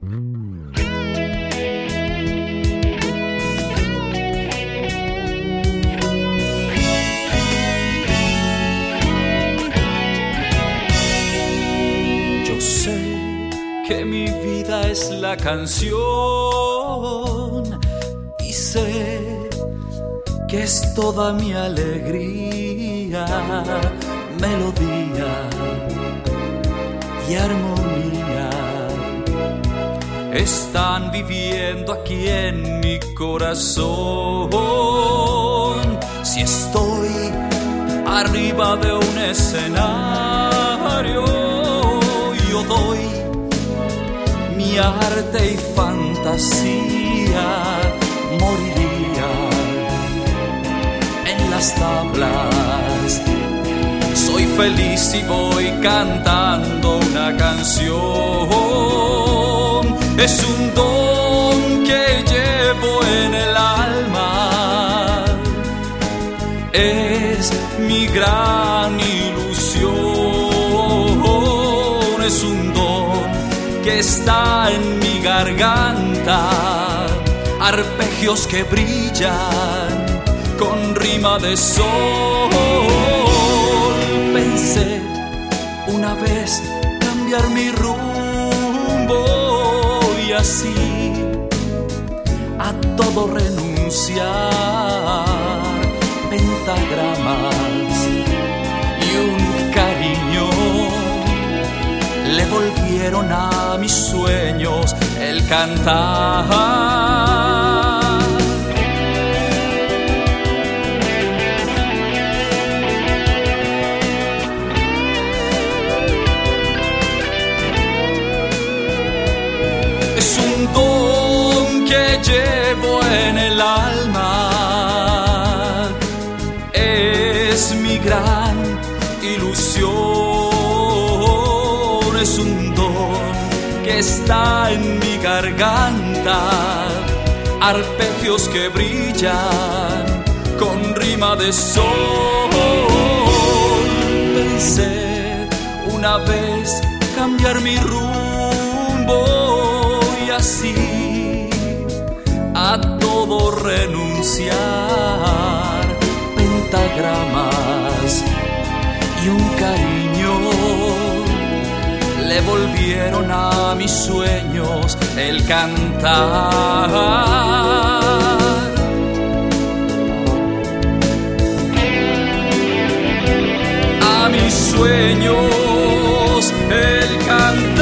Yo sé que mi vida es la canción y sé que es toda mi alegría, melodía y armonía. Están viviendo aquí en mi corazón. Si estoy arriba de un escenario, yo doy mi arte y fantasía. Moriría en las tablas. Soy feliz y voy cantando una canción. Es un don que llevo en el alma. Es mi gran ilusión. Es un don que está en mi garganta. Arpegios que brillan con rima de sol. Pensé una vez cambiar mi rumbo y así a todo renunciar. Pentagramas y un cariño le volvieron a mis sueños el cantar. Es un don que llevo en el alma. Es mi gran ilusión. Es un don que está en mi garganta. Arpegios que brillan con rima de sol. Pensé una vez cambiar mi rumbo y así a todo renunciar. Pentagramas y un cariño le volvieron a mis sueños el cantar. A mis sueños el cantar.